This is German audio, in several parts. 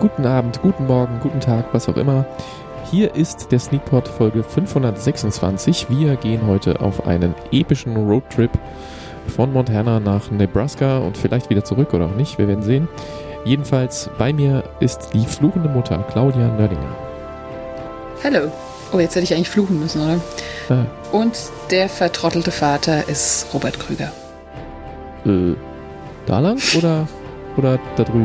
guten Abend, guten Morgen, guten Tag, was auch immer. Hier ist der Sneakpot Folge 526. Wir gehen heute auf einen epischen Roadtrip von Montana nach Nebraska und vielleicht wieder zurück oder auch nicht, wir werden sehen. Jedenfalls bei mir ist die fluchende Mutter Claudia Nördinger. Hallo. Oh, jetzt hätte ich eigentlich fluchen müssen, oder? Und der vertrottelte Vater ist Robert Krüger. Da lang oder da drüben?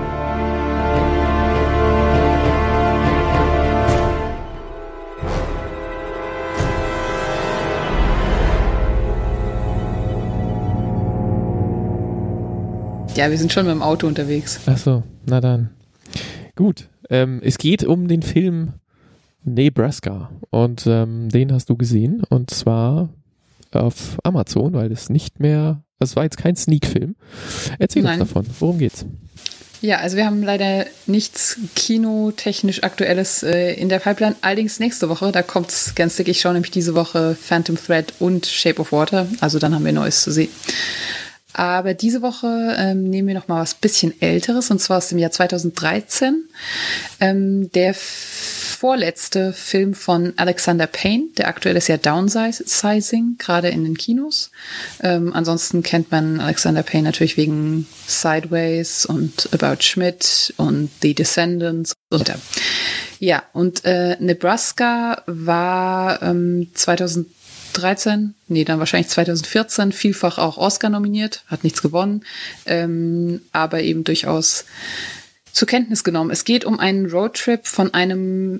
Ja, wir sind schon mit dem Auto unterwegs. Ach so, na dann. Gut, es geht um den Film Nebraska und den hast du gesehen und zwar auf Amazon, weil das war jetzt kein Sneak-Film. Erzähl uns davon, worum geht's? Ja, also wir haben leider nichts kinotechnisch Aktuelles in der Pipeline, allerdings nächste Woche, da kommt's ganz dick, ich schaue nämlich diese Woche Phantom Thread und Shape of Water, also dann haben wir Neues zu sehen. Aber diese Woche nehmen wir noch mal was bisschen Älteres, und zwar aus dem Jahr 2013. Der vorletzte Film von Alexander Payne, der aktuell ist ja Downsizing, gerade in den Kinos. Ansonsten kennt man Alexander Payne natürlich wegen Sideways und About Schmidt und The Descendants und ja, und Nebraska war 2013, dann wahrscheinlich 2014, vielfach auch Oscar nominiert, hat nichts gewonnen, aber eben durchaus zur Kenntnis genommen. Es geht um einen Roadtrip von einem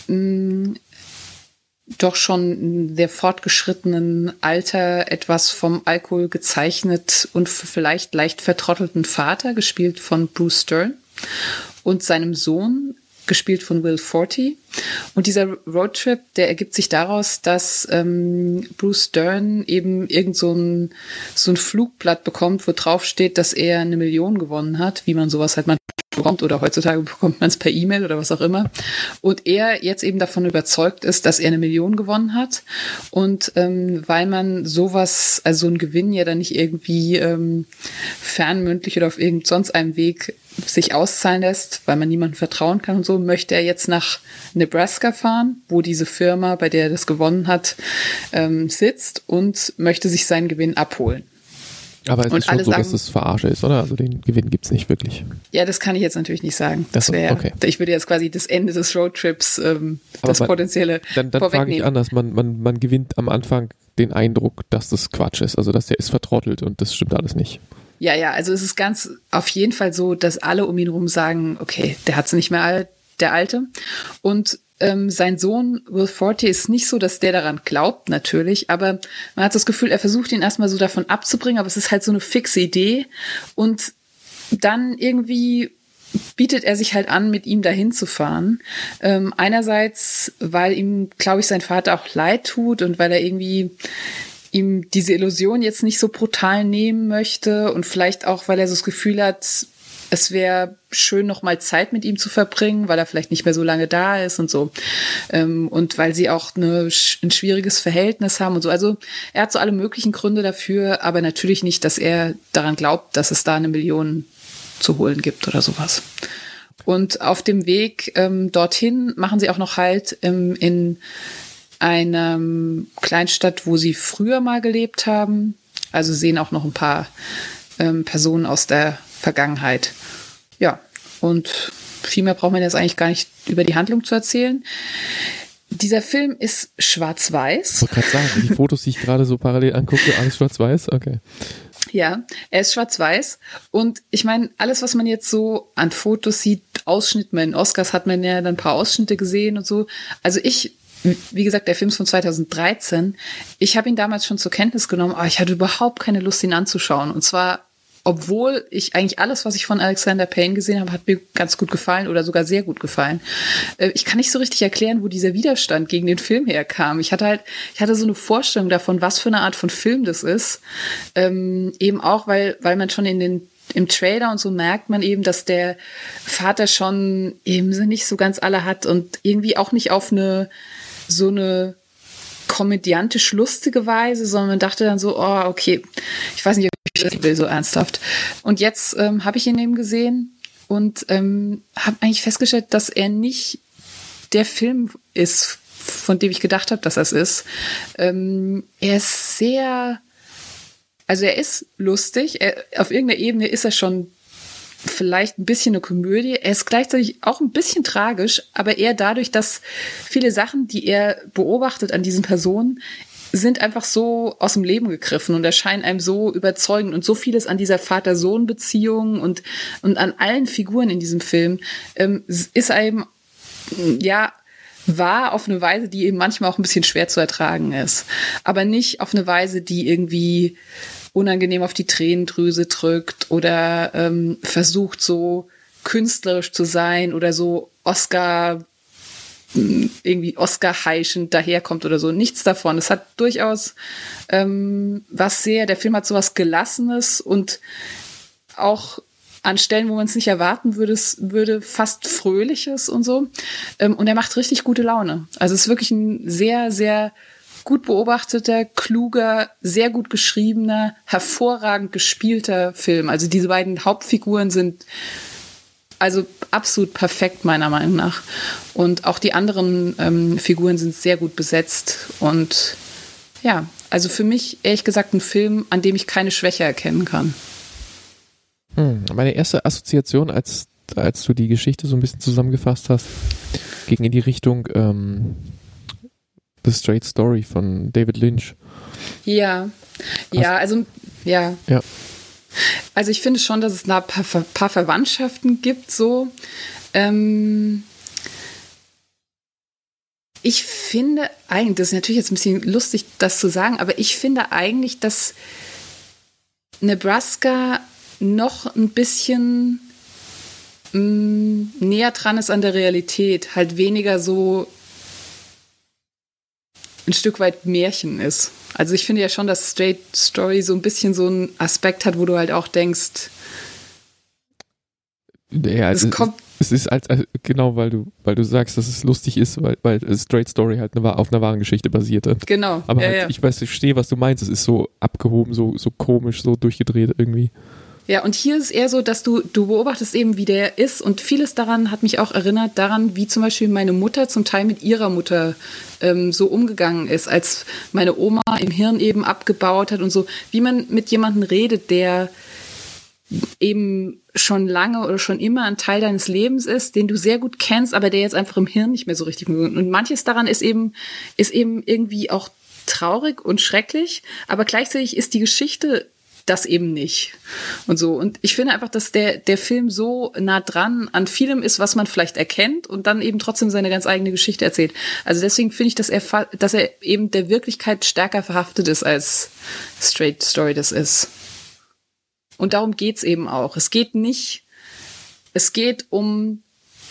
doch schon sehr fortgeschrittenen Alter, etwas vom Alkohol gezeichnet und vielleicht leicht vertrottelten Vater, gespielt von Bruce Dern, und seinem Sohn, gespielt von Will Forte. Und dieser Roadtrip, der ergibt sich daraus, dass Bruce Dern eben irgend so ein Flugblatt bekommt, wo drauf steht, dass er 1 Million gewonnen hat, wie man sowas halt manchmal bekommt, oder heutzutage bekommt man es per E-Mail oder was auch immer. Und er jetzt eben davon überzeugt ist, dass er 1 Million gewonnen hat. Und weil man sowas, also so einen Gewinn ja dann nicht irgendwie fernmündlich oder auf irgend sonst einem Weg sich auszahlen lässt, weil man niemandem vertrauen kann und so, möchte er jetzt nach Nebraska fahren, wo diese Firma, bei der er das gewonnen hat, sitzt, und möchte sich seinen Gewinn abholen. Aber es ist schon so, dass es Verarsche ist, oder? Also den Gewinn gibt's nicht wirklich. Ja, das kann ich jetzt natürlich nicht sagen. Okay. Ich würde jetzt quasi das Ende des Roadtrips, das potenzielle Dann frage ich anders. Man gewinnt am Anfang den Eindruck, dass das Quatsch ist. Also dass der ist vertrottelt und das stimmt alles nicht. Ja, also es ist ganz auf jeden Fall so, dass alle um ihn herum sagen, okay, der hat's nicht mehr, der Alte. Und sein Sohn Will Forte ist nicht so, dass der daran glaubt, natürlich, aber man hat das Gefühl, er versucht ihn erstmal so davon abzubringen, aber es ist halt so eine fixe Idee, und dann irgendwie bietet er sich halt an, mit ihm dahin zu fahren. Einerseits, weil ihm, glaube ich, sein Vater auch leid tut und weil er irgendwie ihm diese Illusion jetzt nicht so brutal nehmen möchte, und vielleicht auch, weil er so das Gefühl hat, es wäre schön, noch mal Zeit mit ihm zu verbringen, weil er vielleicht nicht mehr so lange da ist und so. Und weil sie auch ein schwieriges Verhältnis haben und so. Also er hat so alle möglichen Gründe dafür, aber natürlich nicht, dass er daran glaubt, dass es da 1 Million zu holen gibt oder sowas. Und auf dem Weg dorthin machen sie auch noch Halt in einer Kleinstadt, wo sie früher mal gelebt haben. Also sehen auch noch ein paar Personen aus der Vergangenheit. Ja, und viel mehr braucht man jetzt eigentlich gar nicht über die Handlung zu erzählen. Dieser Film ist schwarz-weiß. Ich wollte gerade sagen, die Fotos, die ich gerade so parallel angucke, alles schwarz-weiß? Okay. Ja, er ist schwarz-weiß. Und ich meine, alles, was man jetzt so an Fotos sieht, Ausschnitte, in Oscars hat man ja dann ein paar Ausschnitte gesehen und so. Also wie gesagt, der Film ist von 2013. Ich habe ihn damals schon zur Kenntnis genommen, aber ich hatte überhaupt keine Lust, ihn anzuschauen. Und zwar, obwohl ich eigentlich alles, was ich von Alexander Payne gesehen habe, hat mir ganz gut gefallen oder sogar sehr gut gefallen. Ich kann nicht so richtig erklären, wo dieser Widerstand gegen den Film herkam. Ich hatte so eine Vorstellung davon, was für eine Art von Film das ist. Eben auch, weil man schon im Trailer und so merkt man eben, dass der Vater schon eben nicht so ganz alle hat und irgendwie auch nicht auf so eine komödiantisch lustige Weise, sondern man dachte dann so, oh, okay, ich weiß nicht, ob ich das will, so ernsthaft. Und jetzt habe ich ihn eben gesehen und habe eigentlich festgestellt, dass er nicht der Film ist, von dem ich gedacht habe, dass das ist. Er ist sehr, also er ist lustig, auf irgendeiner Ebene ist er schon vielleicht ein bisschen eine Komödie. Er ist gleichzeitig auch ein bisschen tragisch, aber eher dadurch, dass viele Sachen, die er beobachtet an diesen Personen, sind einfach so aus dem Leben gegriffen und erscheinen einem so überzeugend und so vieles an dieser Vater-Sohn-Beziehung und an allen Figuren in diesem Film ist einem, ja, wahr auf eine Weise, die eben manchmal auch ein bisschen schwer zu ertragen ist. Aber nicht auf eine Weise, die irgendwie unangenehm auf die Tränendrüse drückt oder versucht, so künstlerisch zu sein oder so irgendwie Oscar-heischend daherkommt oder so. Nichts davon. Es hat durchaus der Film hat sowas Gelassenes und auch an Stellen, wo man es nicht erwarten würde, fast Fröhliches und so. Und er macht richtig gute Laune. Also es ist wirklich ein sehr, sehr gut beobachteter, kluger, sehr gut geschriebener, hervorragend gespielter Film. Also diese beiden Hauptfiguren sind also absolut perfekt, meiner Meinung nach. Und auch die anderen Figuren sind sehr gut besetzt. Und ja, also für mich, ehrlich gesagt, ein Film, an dem ich keine Schwäche erkennen kann. Meine erste Assoziation, als du die Geschichte so ein bisschen zusammengefasst hast, ging in die Richtung The Straight Story von David Lynch. Ja, also ich finde schon, dass es ein paar Verwandtschaften gibt, so. Ich finde eigentlich, das ist natürlich jetzt ein bisschen lustig, das zu sagen, aber ich finde eigentlich, dass Nebraska noch ein bisschen näher dran ist an der Realität, halt weniger so ein Stück weit Märchen ist. Also ich finde ja schon, dass Straight Story so ein bisschen so einen Aspekt hat, wo du halt auch denkst, ja, es ist genau, weil du sagst, dass es lustig ist, weil Straight Story halt auf einer wahren Geschichte basierte. Genau. Aber ich verstehe, was du meinst. Es ist so abgehoben, so komisch, so durchgedreht irgendwie. Ja, und hier ist es eher so, dass du beobachtest eben, wie der ist, und vieles daran hat mich auch erinnert daran, wie zum Beispiel meine Mutter zum Teil mit ihrer Mutter so umgegangen ist, als meine Oma im Hirn eben abgebaut hat und so, wie man mit jemandem redet, der eben schon lange oder schon immer ein Teil deines Lebens ist, den du sehr gut kennst, aber der jetzt einfach im Hirn nicht mehr so richtig funktioniert. Und manches daran ist eben irgendwie auch traurig und schrecklich, aber gleichzeitig ist die Geschichte das eben nicht. Und so. Und ich finde einfach, dass der Film so nah dran an vielem ist, was man vielleicht erkennt und dann eben trotzdem seine ganz eigene Geschichte erzählt. Also deswegen finde ich, dass er eben der Wirklichkeit stärker verhaftet ist, als Straight Story das ist. Und darum geht's eben auch. Es geht um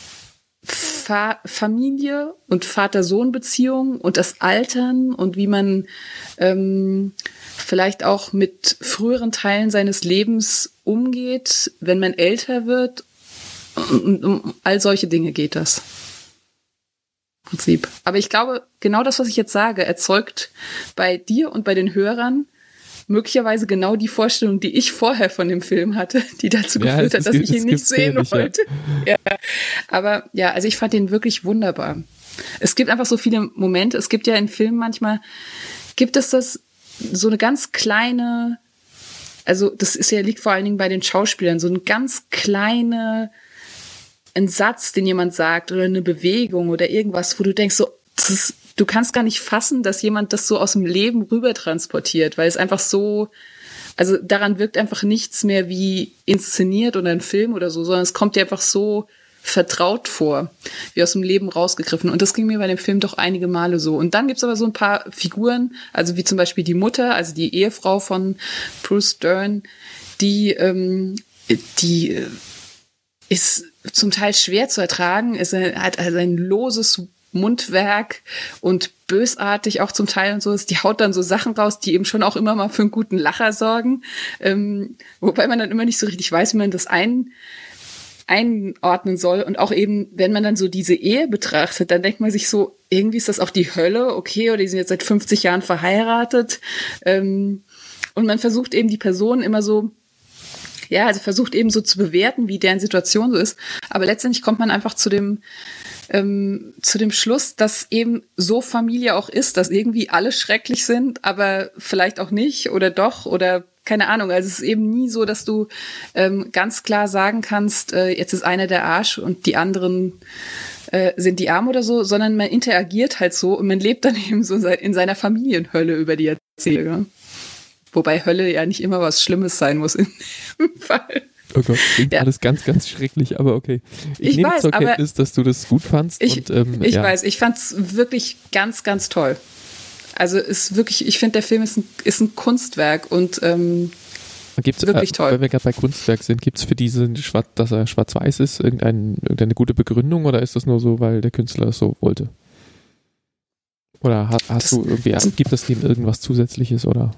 Familie und Vater-Sohn-Beziehung und das Altern und wie man vielleicht auch mit früheren Teilen seines Lebens umgeht, wenn man älter wird. Und um all solche Dinge geht das. Im Prinzip. Aber ich glaube, genau das, was ich jetzt sage, erzeugt bei dir und bei den Hörern möglicherweise genau die Vorstellung, die ich vorher von dem Film hatte, die dazu geführt hat, dass ich ihn nicht sehen wollte. Ja. Aber ja, also ich fand den wirklich wunderbar. Es gibt einfach so viele Momente. Es gibt ja in Filmen manchmal, gibt es das so eine ganz kleine, also das liegt vor allen Dingen bei den Schauspielern, so ein ganz kleine, ein Satz, den jemand sagt oder eine Bewegung oder irgendwas, wo du denkst so, du kannst gar nicht fassen, dass jemand das so aus dem Leben rüber transportiert, weil es einfach so, also daran wirkt einfach nichts mehr wie inszeniert oder ein Film oder so, sondern es kommt dir einfach so vertraut vor, wie aus dem Leben rausgegriffen. Und das ging mir bei dem Film doch einige Male so. Und dann gibt's aber so ein paar Figuren, also wie zum Beispiel die Mutter, also die Ehefrau von Bruce Dern, die ist zum Teil schwer zu ertragen, hat also ein loses Mundwerk und bösartig auch zum Teil und so ist. Die haut dann so Sachen raus, die eben schon auch immer mal für einen guten Lacher sorgen. Wobei man dann immer nicht so richtig weiß, wie man das einordnen soll. Und auch eben, wenn man dann so diese Ehe betrachtet, dann denkt man sich so, irgendwie ist das auch die Hölle, okay, oder die sind jetzt seit 50 Jahren verheiratet. Und man versucht eben die Person immer so Ja, also versucht eben so zu bewerten, wie deren Situation so ist. Aber letztendlich kommt man einfach zu dem Schluss, dass eben so Familie auch ist, dass irgendwie alle schrecklich sind, aber vielleicht auch nicht oder doch oder keine Ahnung. Also es ist eben nie so, dass du ganz klar sagen kannst, jetzt ist einer der Arsch und die anderen sind die arm oder so, sondern man interagiert halt so und man lebt dann eben so in seiner Familienhölle, über die erzählt. Ja? Wobei Hölle ja nicht immer was Schlimmes sein muss in dem Fall. Oh Gott, klingt alles ganz, ganz schrecklich, aber okay. Ich nehme zur Kenntnis, dass du das gut fandst. Ich weiß, ich fand's wirklich ganz, ganz toll. Also ist wirklich, ich finde, der Film ist ein Kunstwerk und wirklich toll. Wenn wir gerade bei Kunstwerk sind, gibt es für diesen, dass er schwarz-weiß ist, irgendeine gute Begründung oder ist das nur so, weil der Künstler es so wollte? Oder gibt es dem irgendwas Zusätzliches oder?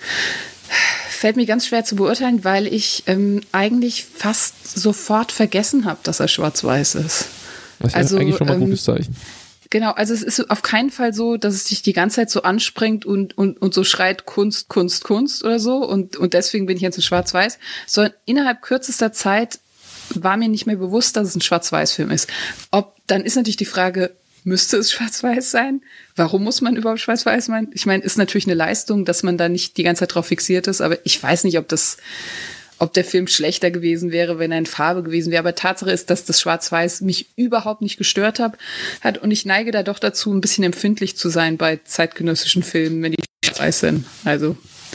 Fällt mir ganz schwer zu beurteilen, weil ich eigentlich fast sofort vergessen habe, dass er schwarz-weiß ist. Das ist eigentlich schon mal ein gutes Zeichen. Genau, also es ist auf keinen Fall so, dass es dich die ganze Zeit so anspringt und so schreit Kunst, Kunst, Kunst oder so und deswegen bin ich jetzt in schwarz-weiß, sondern innerhalb kürzester Zeit war mir nicht mehr bewusst, dass es ein Schwarz-Weiß-Film ist. Dann ist natürlich die Frage, müsste es schwarz-weiß sein? Warum muss man überhaupt schwarz-weiß meinen? Ich meine, ist natürlich eine Leistung, dass man da nicht die ganze Zeit drauf fixiert ist, aber ich weiß nicht, ob der Film schlechter gewesen wäre, wenn er in Farbe gewesen wäre. Aber Tatsache ist, dass das Schwarz-Weiß mich überhaupt nicht gestört hat und ich neige da doch dazu, ein bisschen empfindlich zu sein bei zeitgenössischen Filmen, wenn die schwarz-weiß sind. Also,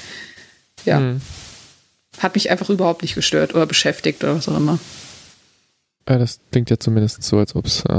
ja. Hat mich einfach überhaupt nicht gestört oder beschäftigt oder was auch immer. Ja, das klingt ja zumindest so, als ob es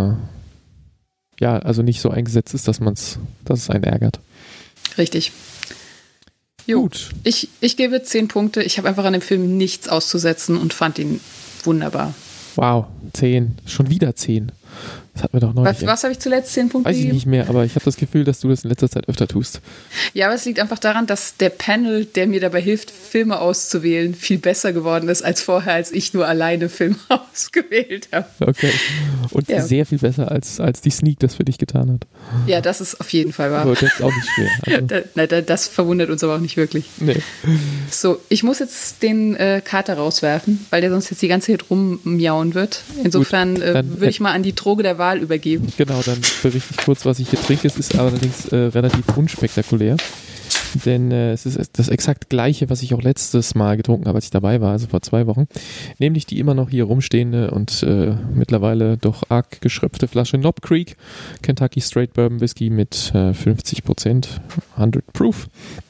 also nicht so eingesetzt ist, dass es einen ärgert. Richtig. Jo, gut. Ich gebe 10 Punkte. Ich habe einfach an dem Film nichts auszusetzen und fand ihn wunderbar. Wow, 10. Schon wieder 10. Das hatten wir doch neulich. Was habe ich zuletzt 10 Punkte gegeben? Weiß ich nicht mehr, aber ich habe das Gefühl, dass du das in letzter Zeit öfter tust. Ja, aber es liegt einfach daran, dass der Panel, der mir dabei hilft, Filme auszuwählen, viel besser geworden ist als vorher, als ich nur alleine Filme ausgewählt habe. Okay. Und sehr viel besser, als die Sneak das für dich getan hat. Ja, das ist auf jeden Fall wahr. Aber das ist auch nicht schwer. Also. Das verwundert uns aber auch nicht wirklich. Nee. So, ich muss jetzt den Kater rauswerfen, weil der sonst jetzt die ganze Zeit rummiauen wird. Insofern würde ich mal an die Droge der Wahl übergeben. Genau, dann berichte ich kurz, was ich hier trinke. Es ist allerdings relativ unspektakulär, denn es ist das exakt gleiche, was ich auch letztes Mal getrunken habe, als ich dabei war, also vor 2 Wochen. Nämlich die immer noch hier rumstehende und mittlerweile doch arg geschröpfte Flasche Knob Creek Kentucky Straight Bourbon Whisky mit 50%, 100 Proof.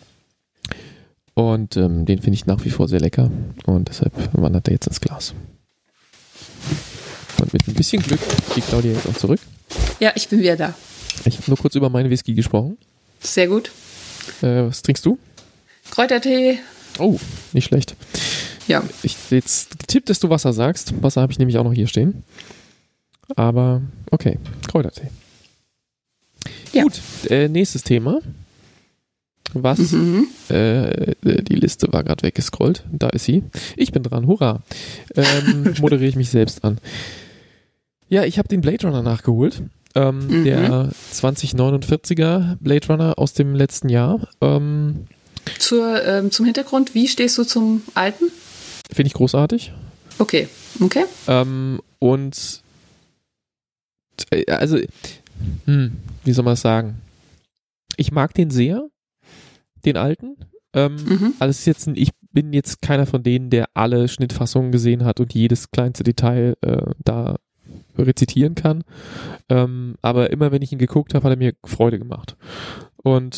Und den finde ich nach wie vor sehr lecker und deshalb wandert er jetzt ins Glas. Und mit ein bisschen Glück geht Claudia jetzt auch zurück. Ja, ich bin wieder da. Ich habe nur kurz über meinen Whisky gesprochen. Sehr gut. Was trinkst du? Kräutertee. Oh, nicht schlecht. Ja. Jetzt getippt, dass du Wasser sagst. Wasser habe ich nämlich auch noch hier stehen. Aber okay, Kräutertee. Ja. Gut, nächstes Thema. Was? Die Liste war gerade weggescrollt. Da ist sie. Ich bin dran. Hurra. Moderiere ich mich selbst an. Ja, ich habe den Blade Runner nachgeholt. Der 2049er Blade Runner aus dem letzten Jahr. Zum Hintergrund, wie stehst du zum alten? Finde ich großartig. Okay. Und also, wie soll man es sagen? Ich mag den sehr, den alten. Also ich bin jetzt keiner von denen, der alle Schnittfassungen gesehen hat und jedes kleinste Detail da rezitieren kann. Aber immer wenn ich ihn geguckt habe, hat er mir Freude gemacht. Und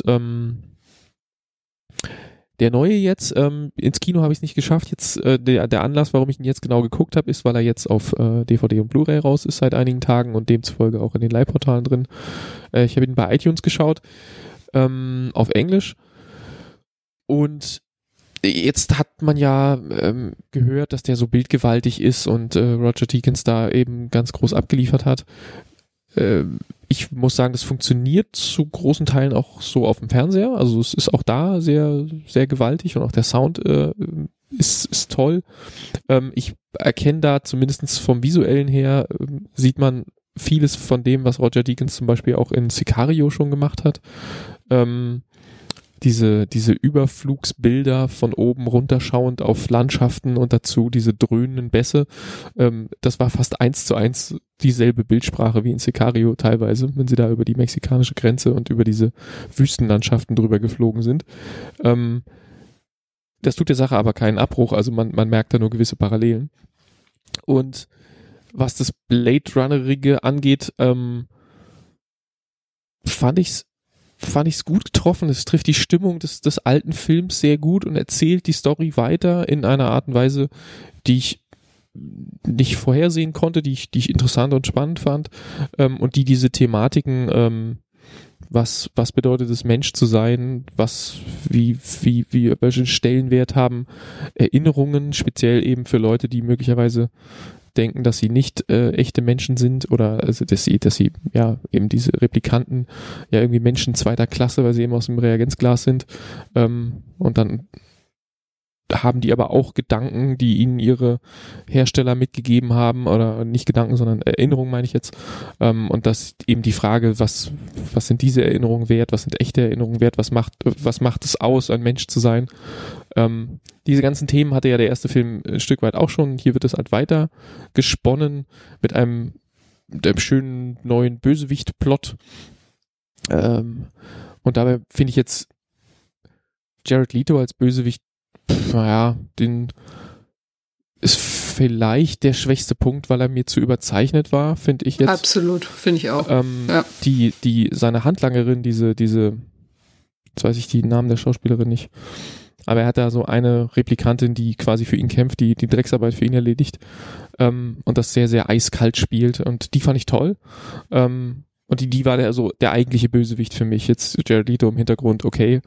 der neue jetzt, ins Kino habe ich es nicht geschafft. Jetzt der Anlass, warum ich ihn jetzt genau geguckt habe, ist, weil er jetzt auf DVD und Blu-ray raus ist seit einigen Tagen und demzufolge auch in den Leihportalen drin. Ich habe ihn bei iTunes geschaut, auf Englisch. Und jetzt hat man ja gehört, dass der so bildgewaltig ist und Roger Deakins da eben ganz groß abgeliefert hat. Ich muss sagen, das funktioniert zu großen Teilen auch so auf dem Fernseher. Also es ist auch da sehr, sehr gewaltig und auch der Sound ist toll. Ich erkenne da zumindest vom Visuellen her, sieht man vieles von dem, was Roger Deakins zum Beispiel auch in Sicario schon gemacht hat. diese Überflugsbilder von oben runterschauend auf Landschaften und dazu diese dröhnenden Bässe, das war fast 1:1 dieselbe Bildsprache wie in Sicario teilweise, wenn sie da über die mexikanische Grenze und über diese Wüstenlandschaften drüber geflogen sind. Das tut der Sache aber keinen Abbruch, also man merkt da nur gewisse Parallelen. Und was das Blade Runnerige angeht, fand ich's gut getroffen. Es trifft die Stimmung des alten Films sehr gut und erzählt die Story weiter in einer Art und Weise, die ich nicht vorhersehen konnte, die ich interessant und spannend fand, und die diese Thematiken, was bedeutet es, Mensch zu sein, welchen Stellenwert haben Erinnerungen, speziell eben für Leute, die möglicherweise denken, dass sie nicht echte Menschen sind oder also dass sie ja eben diese Replikanten ja irgendwie Menschen zweiter Klasse, weil sie eben aus dem Reagenzglas sind, und dann haben die aber auch Gedanken, die ihnen ihre Hersteller mitgegeben haben, oder nicht Gedanken, sondern Erinnerungen meine ich jetzt, und das eben die Frage, was sind diese Erinnerungen wert, was sind echte Erinnerungen wert, was macht es aus, ein Mensch zu sein. Diese ganzen Themen hatte ja der erste Film ein Stück weit auch schon, hier wird es halt weiter gesponnen mit einem schönen neuen Bösewicht-Plot, und dabei finde ich jetzt Jared Leto als Bösewicht, den ist vielleicht der schwächste Punkt, weil er mir zu überzeichnet war, finde ich jetzt. Absolut, finde ich auch. Ja. Seine Handlangerin, diese, jetzt weiß ich die Namen der Schauspielerin nicht, aber er hat da so eine Replikantin, die quasi für ihn kämpft, die Drecksarbeit für ihn erledigt, und das sehr, sehr eiskalt spielt, und die fand ich toll. Und die war der eigentliche Bösewicht für mich, jetzt Jared Leto im Hintergrund, okay.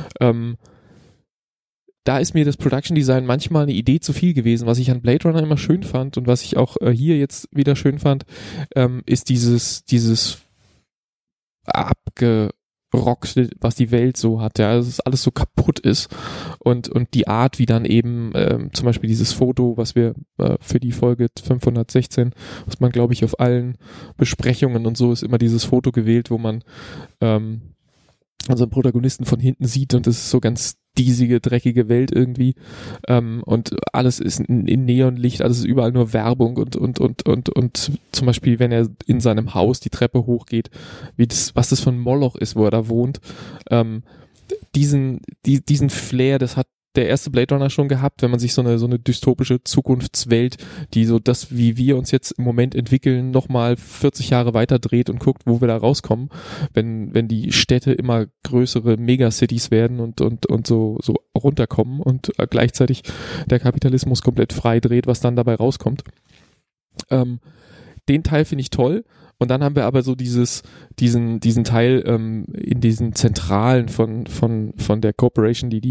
Da ist mir das Production Design manchmal eine Idee zu viel gewesen. Was ich an Blade Runner immer schön fand und was ich auch hier jetzt wieder schön fand, ist dieses abgerockte, was die Welt so hat, ja, dass es alles so kaputt ist, und die Art, wie dann eben zum Beispiel dieses Foto, was wir für die Folge 516, was man glaube ich auf allen Besprechungen und so ist immer dieses Foto gewählt, wo man unseren Protagonisten von hinten sieht, und das ist so ganz diesige, dreckige Welt irgendwie, und alles ist in Neonlicht, alles ist überall nur Werbung und zum Beispiel, wenn er in seinem Haus die Treppe hochgeht, was das für ein Moloch ist, wo er da wohnt, diesen Flair, das hat der erste Blade Runner schon gehabt, wenn man sich so eine dystopische Zukunftswelt, die so das, wie wir uns jetzt im Moment entwickeln, nochmal 40 Jahre weiter dreht und guckt, wo wir da rauskommen, wenn die Städte immer größere Megacities werden und so runterkommen und gleichzeitig der Kapitalismus komplett frei dreht, was dann dabei rauskommt. Den Teil finde ich toll. Und dann haben wir aber so diesen Teil in diesen Zentralen von der Corporation, die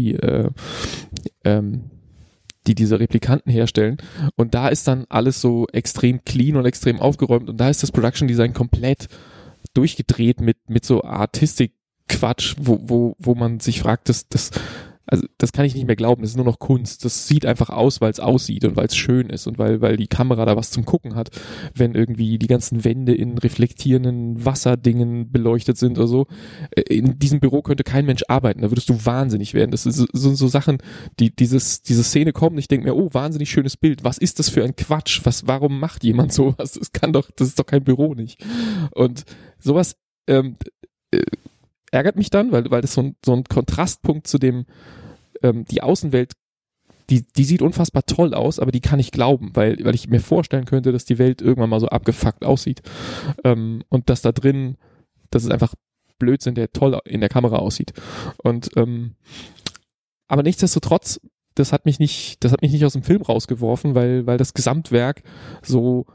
diese Replikanten herstellen. Und da ist dann alles so extrem clean und extrem aufgeräumt. Und da ist das Production Design komplett durchgedreht mit so Artistik-Quatsch, wo man sich fragt, also das kann ich nicht mehr glauben, das ist nur noch Kunst. Das sieht einfach aus, weil es aussieht und weil es schön ist und weil die Kamera da was zum Gucken hat, wenn irgendwie die ganzen Wände in reflektierenden Wasserdingen beleuchtet sind oder so. In diesem Büro könnte kein Mensch arbeiten, da würdest du wahnsinnig werden. Das sind so Sachen, diese Szene kommt und ich denke mir, oh, wahnsinnig schönes Bild, was ist das für ein Quatsch? Warum macht jemand sowas? Das ist doch kein Büro nicht. Und sowas ärgert mich dann, weil das so ein Kontrastpunkt zu dem, die Außenwelt, die sieht unfassbar toll aus, aber die kann ich glauben, weil ich mir vorstellen könnte, dass die Welt irgendwann mal so abgefuckt aussieht, und dass da drin, das ist einfach Blödsinn, der toll in der Kamera aussieht. Und aber nichtsdestotrotz, das hat mich nicht aus dem Film rausgeworfen, weil das Gesamtwerk so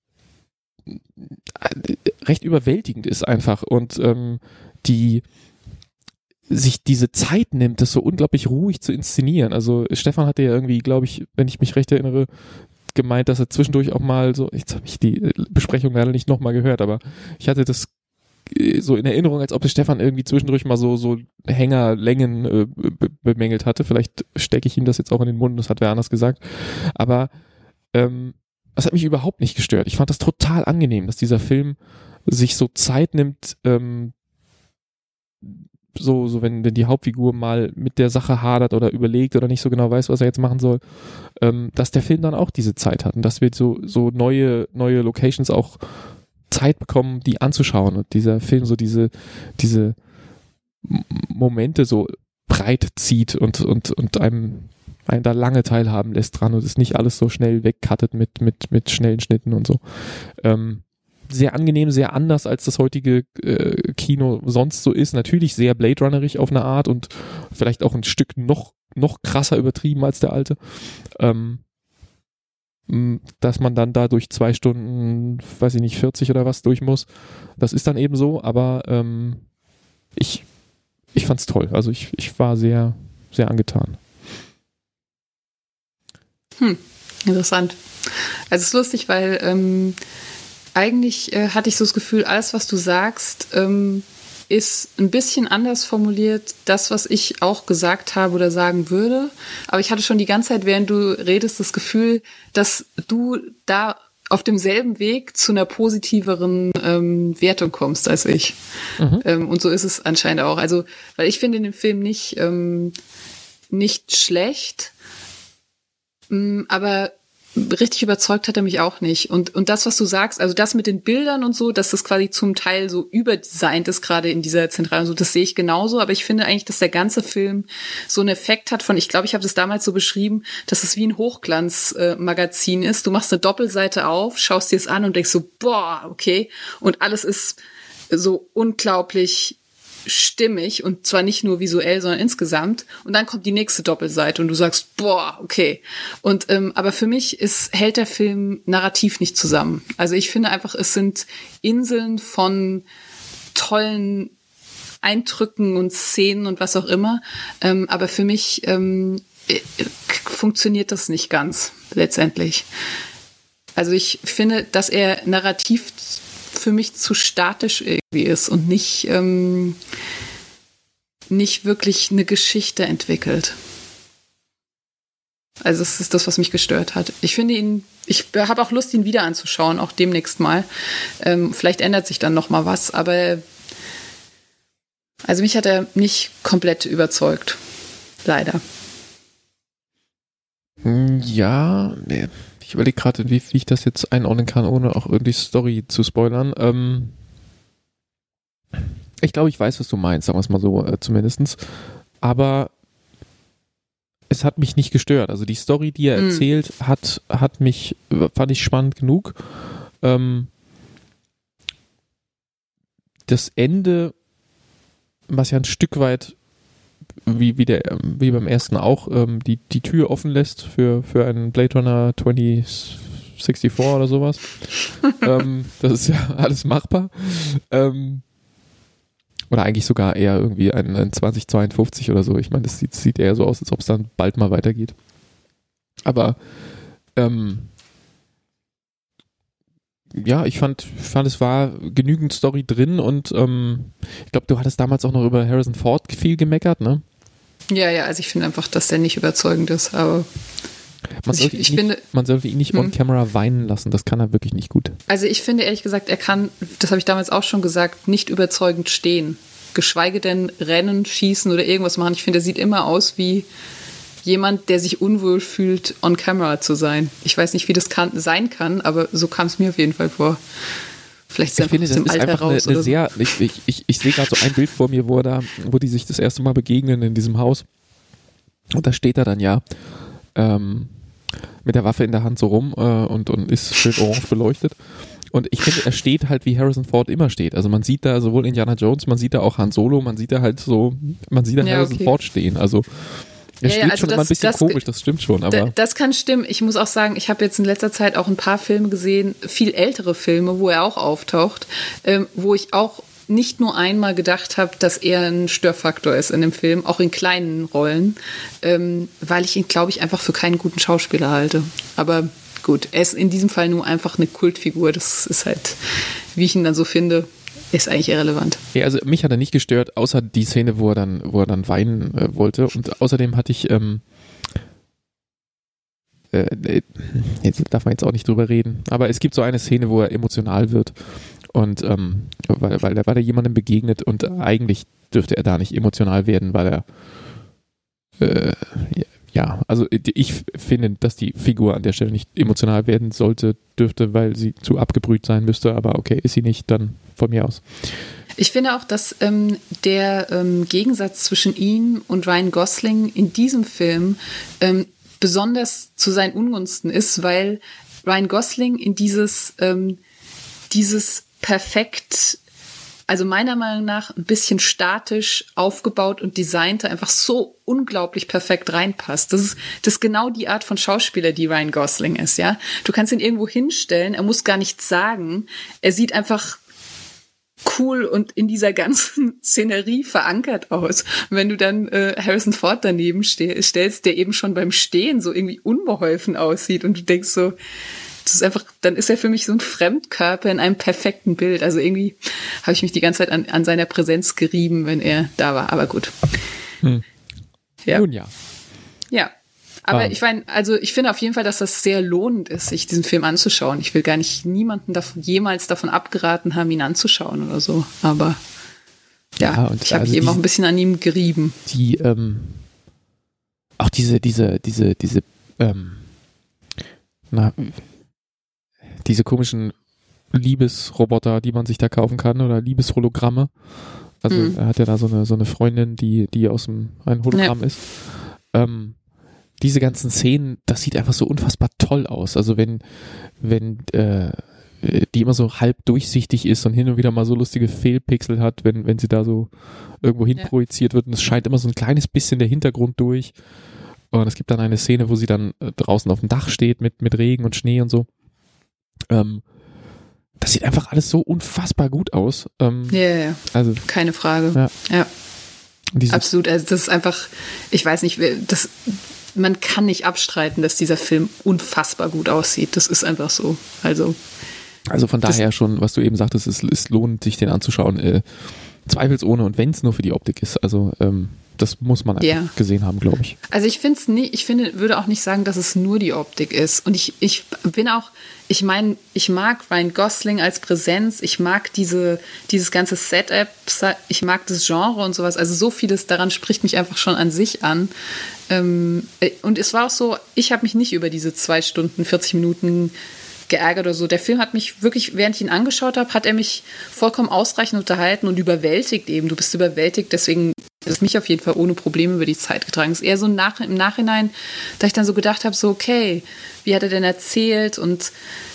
recht überwältigend ist einfach, und die sich diese Zeit nimmt, das so unglaublich ruhig zu inszenieren. Also Stefan hatte ja irgendwie, glaube ich, wenn ich mich recht erinnere, gemeint, dass er zwischendurch auch mal so, jetzt habe ich die Besprechung leider nicht nochmal gehört, aber ich hatte das so in Erinnerung, als ob der Stefan irgendwie zwischendurch mal so Hängerlängen bemängelt hatte. Vielleicht stecke ich ihm das jetzt auch in den Mund, das hat wer anders gesagt. Aber das hat mich überhaupt nicht gestört. Ich fand das total angenehm, dass dieser Film sich so Zeit nimmt, so wenn die Hauptfigur mal mit der Sache hadert oder überlegt oder nicht so genau weiß, was er jetzt machen soll, dass der Film dann auch diese Zeit hat und dass wir so neue Locations auch Zeit bekommen, die anzuschauen und dieser Film so diese Momente so breit zieht und einen da lange teilhaben lässt dran und es nicht alles so schnell wegcuttet mit schnellen Schnitten und so. Sehr angenehm, sehr anders als das heutige Kino sonst so ist. Natürlich sehr Blade Runnerig auf eine Art und vielleicht auch ein Stück noch krasser übertrieben als der alte. Dass man dann da durch 2 Stunden, weiß ich nicht, 40 oder was durch muss. Das ist dann eben so, aber ich fand's toll. Also ich war sehr, sehr angetan. Interessant. Also es ist lustig, weil eigentlich hatte ich so das Gefühl, alles, was du sagst, ist ein bisschen anders formuliert, das, was ich auch gesagt habe oder sagen würde. Aber ich hatte schon die ganze Zeit, während du redest, das Gefühl, dass du da auf demselben Weg zu einer positiveren Wertung kommst als ich. Und so ist es anscheinend auch. Also, weil ich finde den Film nicht schlecht, aber richtig überzeugt hat er mich auch nicht. Und das, was du sagst, also das mit den Bildern und so, dass das quasi zum Teil so überdesignt ist, gerade in dieser Zentrale, so, das sehe ich genauso. Aber ich finde eigentlich, dass der ganze Film so einen Effekt hat von, ich glaube, ich habe das damals so beschrieben, dass es wie ein Hochglanzmagazin ist. Du machst eine Doppelseite auf, schaust dir es an und denkst so, boah, okay. Und alles ist so unglaublich stimmig und zwar nicht nur visuell, sondern insgesamt. Und dann kommt die nächste Doppelseite und du sagst, boah, okay. Und aber für mich hält der Film narrativ nicht zusammen. Also ich finde einfach, es sind Inseln von tollen Eindrücken und Szenen und was auch immer. Aber für mich funktioniert das nicht ganz letztendlich. Also ich finde, dass er narrativ für mich zu statisch irgendwie ist und nicht wirklich eine Geschichte entwickelt. Also das ist das, was mich gestört hat. Ich habe auch Lust, ihn wieder anzuschauen, auch demnächst mal. Vielleicht ändert sich dann noch mal was, aber also mich hat er nicht komplett überzeugt. Leider. Ja, nee. Ich überlege gerade, wie ich das jetzt einordnen kann, ohne auch irgendwie Story zu spoilern. Ich glaube, ich weiß, was du meinst, sagen wir es mal so, zumindestens. Aber es hat mich nicht gestört. Also die Story, die er erzählt, fand ich spannend genug. Das Ende, was ja ein Stück weit wie beim ersten auch, die Tür offen lässt für einen Blade Runner 2064 oder sowas. Das ist ja alles machbar. Oder eigentlich sogar eher irgendwie ein 2052 oder so. Ich meine, das sieht eher so aus, als ob es dann bald mal weitergeht. Aber ja, ich fand, es war genügend Story drin und ich glaube, du hattest damals auch noch über Harrison Ford viel gemeckert, ne? Ja, also ich finde einfach, dass der nicht überzeugend ist, aber man sollte ihn nicht on camera weinen lassen, das kann er wirklich nicht gut. Also ich finde ehrlich gesagt, er kann, das habe ich damals auch schon gesagt, nicht überzeugend stehen. Geschweige denn rennen, schießen oder irgendwas machen. Ich finde, er sieht immer aus wie jemand, der sich unwohl fühlt, on camera zu sein. Ich weiß nicht, wie das sein kann, aber so kam es mir auf jeden Fall vor. Vielleicht ist es im Alter raus. Ich sehe gerade so ein Bild vor mir, wo die sich das erste Mal begegnen in diesem Haus. Und da steht er dann ja mit der Waffe in der Hand so rum und ist schön orange beleuchtet. Und ich finde, er steht halt, wie Harrison Ford immer steht. Also man sieht da sowohl Indiana Jones, man sieht da auch Han Solo, man sieht da Harrison Ford stehen. Also er steht also schon immer ein bisschen komisch, das stimmt schon. Aber das kann stimmen. Ich muss auch sagen, ich habe jetzt in letzter Zeit auch ein paar Filme gesehen, viel ältere Filme, wo er auch auftaucht, wo ich auch nicht nur einmal gedacht habe, dass er ein Störfaktor ist in dem Film, auch in kleinen Rollen, weil ich ihn, glaube ich, einfach für keinen guten Schauspieler halte. Aber gut, er ist in diesem Fall nur einfach eine Kultfigur. Das ist halt, wie ich ihn dann so finde, ist eigentlich irrelevant. Ja, also mich hat er nicht gestört, außer die Szene, wo er dann weinen wollte. Und außerdem hatte ich, jetzt darf man jetzt auch nicht drüber reden, aber es gibt so eine Szene, wo er emotional wird. Und weil er jemandem begegnet und eigentlich dürfte er da nicht emotional werden, weil er also ich finde, dass die Figur an der Stelle nicht emotional werden dürfte, weil sie zu abgebrüht sein müsste, aber okay, ist sie nicht, dann von mir aus. Ich finde auch, dass der Gegensatz zwischen ihm und Ryan Gosling in diesem Film besonders zu seinen Ungunsten ist, weil Ryan Gosling in dieses perfekt, also meiner Meinung nach ein bisschen statisch aufgebaut und designte, einfach so unglaublich perfekt reinpasst. Das ist genau die Art von Schauspieler, die Ryan Gosling ist, ja. Du kannst ihn irgendwo hinstellen, er muss gar nichts sagen. Er sieht einfach cool und in dieser ganzen Szenerie verankert aus. Und wenn du dann Harrison Ford daneben stellst, der eben schon beim Stehen so irgendwie unbeholfen aussieht und du denkst so, das ist einfach, dann ist er für mich so ein Fremdkörper in einem perfekten Bild. Also irgendwie habe ich mich die ganze Zeit an seiner Präsenz gerieben, wenn er da war. Aber gut. Ja. Nun ja. Ja. Aber ich meine, also ich finde auf jeden Fall, dass das sehr lohnend ist, sich diesen Film anzuschauen. Ich will gar nicht niemanden jemals davon abgeraten haben, ihn anzuschauen oder so. Aber ja und ich habe mich eben auch ein bisschen an ihm gerieben. Die, auch diese komischen Liebesroboter, die man sich da kaufen kann, oder Liebeshologramme. Also er hat ja da so eine Freundin, die aus ein Hologramm ist. Diese ganzen Szenen, das sieht einfach so unfassbar toll aus. Also wenn die immer so halb durchsichtig ist und hin und wieder mal so lustige Fehlpixel hat, wenn sie da so irgendwo hin projiziert wird, und es scheint immer so ein kleines bisschen der Hintergrund durch. Und es gibt dann eine Szene, wo sie dann draußen auf dem Dach steht mit Regen und Schnee und so. Das sieht einfach alles so unfassbar gut aus. Also keine Frage. Ja. Absolut. Also das ist einfach, ich weiß nicht, man kann nicht abstreiten, dass dieser Film unfassbar gut aussieht. Das ist einfach so. Also von daher schon, was du eben sagtest, es lohnt sich, den anzuschauen. Zweifelsohne, und wenn es nur für die Optik ist. Also das muss man einfach gesehen haben, glaube ich. Also ich würde auch nicht sagen, dass es nur die Optik ist. Und ich mag Ryan Gosling als Präsenz, ich mag dieses ganze Setup, ich mag das Genre und sowas. Also so vieles daran spricht mich einfach schon an sich an. Und es war auch so, ich habe mich nicht über diese 2 Stunden, 40 Minuten geärgert oder so. Der Film hat mich wirklich, während ich ihn angeschaut habe, hat er mich vollkommen ausreichend unterhalten und überwältigt eben. Du bist überwältigt, deswegen ist mich auf jeden Fall ohne Probleme über die Zeit getragen. Es ist eher so im Nachhinein, da ich dann so gedacht habe, so okay, wie hat er denn erzählt und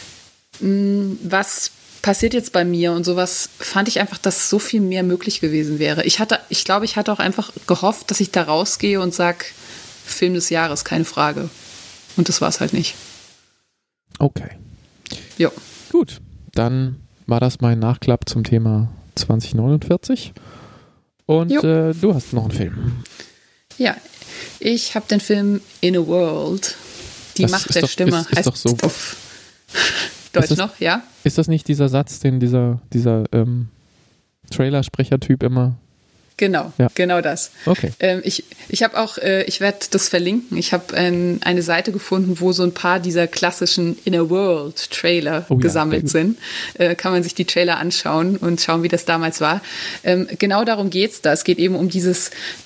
was passiert jetzt bei mir und sowas, fand ich einfach, dass so viel mehr möglich gewesen wäre. Ich glaube, ich hatte auch einfach gehofft, dass ich da rausgehe und sage, Film des Jahres, keine Frage. Und das war es halt nicht. Okay. Jo. Gut, dann war das mein Nachklapp zum Thema 2049. Und du hast noch einen Film. Ja, ich habe den Film In a World. Die Macht der Stimme. Ist doch so. Auf Deutsch noch, ja? Ist das nicht dieser Satz, den dieser Trailersprecher-Typ immer... Genau, genau das. Okay. Ich habe auch, ich werde das verlinken. Ich habe eine Seite gefunden, wo so ein paar dieser klassischen Inner World Trailer gesammelt sind. Kann man sich die Trailer anschauen und schauen, wie das damals war. Genau darum geht's da. Es geht eben um diese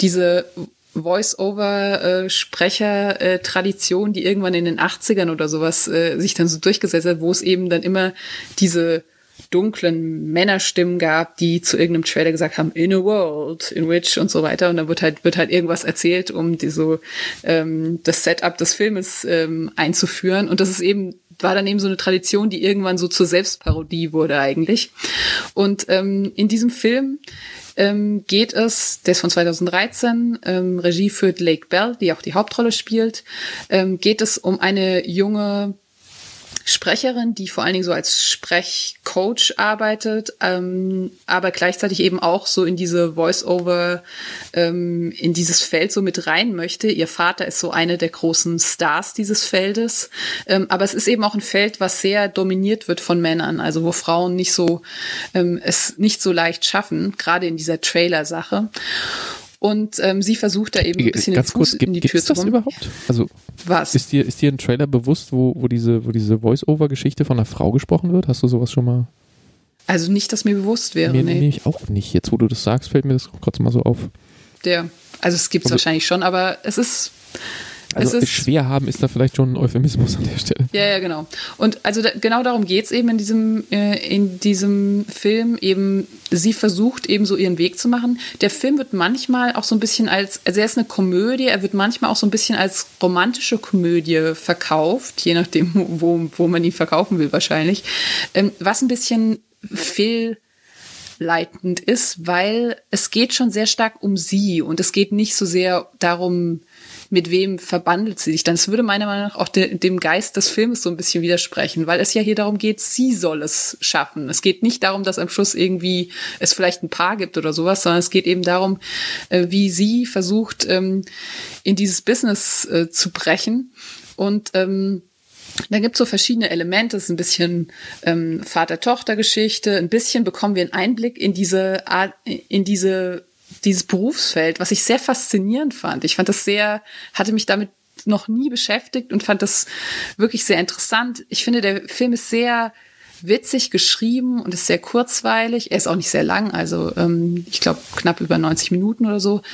Voice-Over-Sprecher-Tradition, die irgendwann in den 80ern oder sowas sich dann so durchgesetzt hat, wo es eben dann immer diese dunklen Männerstimmen gab, die zu irgendeinem Trailer gesagt haben, in a world in which und so weiter. Und dann wird halt irgendwas erzählt, um das Setup des Filmes einzuführen. Und das ist war dann eben so eine Tradition, die irgendwann so zur Selbstparodie wurde eigentlich. Und in diesem Film geht es, der ist von 2013, Regie führt Lake Bell, die auch die Hauptrolle spielt, geht es um eine junge Sprecherin, die vor allen Dingen so als Sprechcoach arbeitet, aber gleichzeitig eben auch so in diese Voice-Over, in dieses Feld so mit rein möchte. Ihr Vater ist so eine der großen Stars dieses Feldes, aber es ist eben auch ein Feld, was sehr dominiert wird von Männern, also wo Frauen es nicht so leicht schaffen, gerade in dieser Trailer-Sache. Und sie versucht da eben ein bisschen den Fuß in die Tür zu bekommen. Gibt es das überhaupt? Also was? Ist dir ein Trailer bewusst, wo diese Voice-Over-Geschichte von einer Frau gesprochen wird? Hast du sowas schon mal? Also nicht, dass mir bewusst wäre. Mir Nee. nämlich auch nicht. Jetzt, wo du das sagst, fällt mir das kurz mal so auf. Also es gibt es wahrscheinlich schon, aber es ist... Also schwer haben ist da vielleicht schon ein Euphemismus an der Stelle. Ja, genau. Und also genau darum geht es eben in diesem Film eben, sie versucht eben so ihren Weg zu machen. Der Film wird manchmal auch so ein bisschen also er ist eine Komödie, er wird manchmal auch so ein bisschen als romantische Komödie verkauft, je nachdem, wo man ihn verkaufen will wahrscheinlich. Was ein bisschen fehlleitend ist, weil es geht schon sehr stark um sie und es geht nicht so sehr darum, mit wem verbandelt sie sich dann. Es würde meiner Meinung nach auch dem Geist des Films so ein bisschen widersprechen, weil es ja hier darum geht, sie soll es schaffen. Es geht nicht darum, dass am Schluss irgendwie es vielleicht ein Paar gibt oder sowas, sondern es geht eben darum, wie sie versucht, in dieses Business zu brechen. Und da gibt es so verschiedene Elemente. Es ist ein bisschen Vater-Tochter-Geschichte. Ein bisschen bekommen wir einen Einblick in dieses Berufsfeld, was ich sehr faszinierend fand. Ich fand das hatte mich damit noch nie beschäftigt und fand das wirklich sehr interessant. Ich finde, der Film ist sehr witzig geschrieben und ist sehr kurzweilig. Er ist auch nicht sehr lang, also ich glaube knapp über 90 Minuten oder so.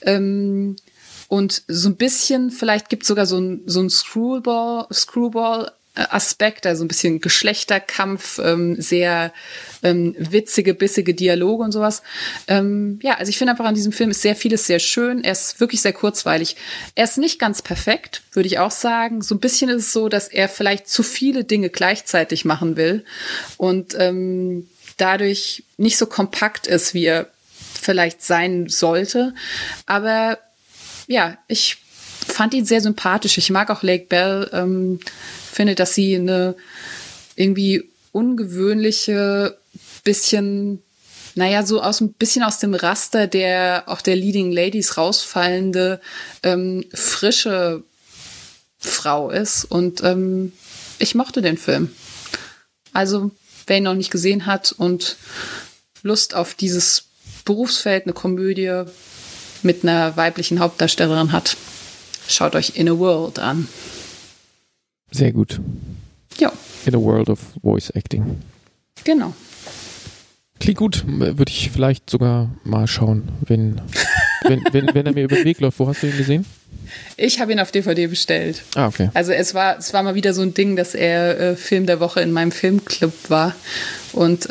Und so ein bisschen, vielleicht gibt es sogar so ein Screwball-Aspekt, also ein bisschen Geschlechterkampf, sehr witzige, bissige Dialoge und sowas. Also ich finde einfach an diesem Film ist sehr vieles sehr schön. Er ist wirklich sehr kurzweilig. Er ist nicht ganz perfekt, würde ich auch sagen. So ein bisschen ist es so, dass er vielleicht zu viele Dinge gleichzeitig machen will und dadurch nicht so kompakt ist, wie er vielleicht sein sollte. Aber ja, ich fand ihn sehr sympathisch. Ich mag auch Lake Bell, finde, dass sie eine irgendwie ungewöhnliche, bisschen, so ein bisschen aus dem Raster der Leading Ladies rausfallende, frische Frau ist. Und ich mochte den Film. Also, wer ihn noch nicht gesehen hat und Lust auf dieses Berufsfeld, eine Komödie mit einer weiblichen Hauptdarstellerin hat, schaut euch In a World an. Sehr gut. Ja. In a World of Voice Acting. Genau. Klingt gut. Würde ich vielleicht sogar mal schauen, wenn er mir über den Weg läuft. Wo hast du ihn gesehen? Ich habe ihn auf DVD bestellt. Ah, okay. Also es war mal wieder so ein Ding, dass er Film der Woche in meinem Filmclub war. Und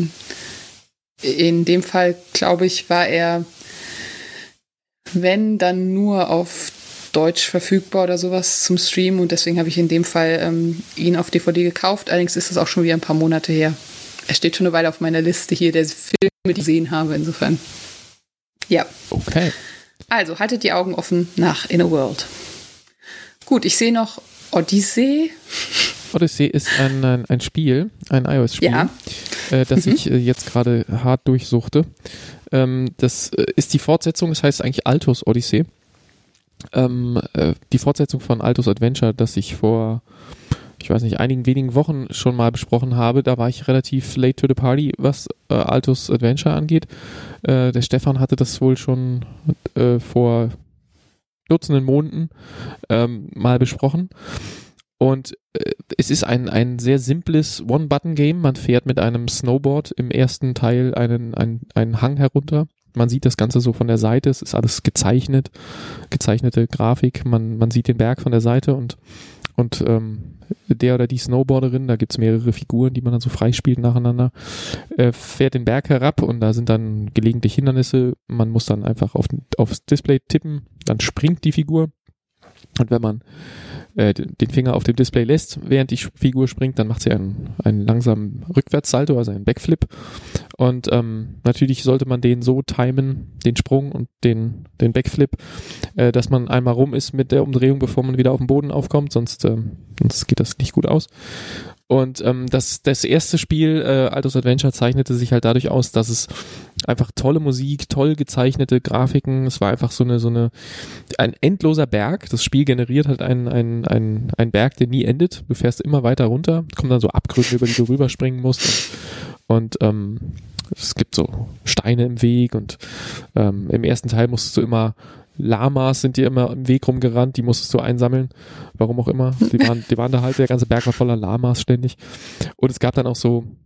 in dem Fall, glaube ich, war er, wenn, dann nur auf Deutsch verfügbar oder sowas zum Stream und deswegen habe ich in dem Fall ihn auf DVD gekauft. Allerdings ist das auch schon wieder ein paar Monate her. Er steht schon eine Weile auf meiner Liste hier der Filme, die ich gesehen habe, insofern. Ja. Okay. Also, haltet die Augen offen nach In a World. Gut, ich sehe noch Odyssey. Odyssey ist ein Spiel, ein iOS-Spiel, ja. Das ich jetzt gerade hart durchsuchte. Das ist die Fortsetzung, das heißt eigentlich Altos Odyssey. Die Fortsetzung von Altos Adventure, das ich vor, einigen wenigen Wochen schon mal besprochen habe. Da war ich relativ late to the party, was Altos Adventure angeht. Der Stefan hatte das wohl schon vor Dutzenden Monaten mal besprochen. Und es ist ein sehr simples One-Button-Game. Man fährt mit einem Snowboard im ersten Teil einen Hang herunter. Man sieht das Ganze so von der Seite. Es ist alles gezeichnete Grafik. Man sieht den Berg von der Seite und der oder die Snowboarderin, da gibt es mehrere Figuren, die man dann so freispielt nacheinander, fährt den Berg herab und da sind dann gelegentlich Hindernisse. Man muss dann einfach aufs Display tippen, dann springt die Figur. Und wenn man den Finger auf dem Display lässt, während die Figur springt, dann macht sie einen langsamen Rückwärtssalto, also einen Backflip. Und natürlich sollte man den so timen, den Sprung und den Backflip, dass man einmal rum ist mit der Umdrehung, bevor man wieder auf den Boden aufkommt, sonst geht das nicht gut aus. Und das erste Spiel, Altos Adventure, zeichnete sich halt dadurch aus, dass es einfach tolle Musik, toll gezeichnete Grafiken, es war einfach ein endloser Berg. Das Spiel generiert halt einen Berg, der nie endet. Du fährst immer weiter runter, kommen dann so Abgründe, über die du rüberspringen musst und es gibt so Steine im Weg und im ersten Teil musstest du immer Lamas sind dir immer im Weg rumgerannt, die musstest du einsammeln, warum auch immer. Die waren da halt, der ganze Berg war voller Lamas ständig. Und es gab dann auch so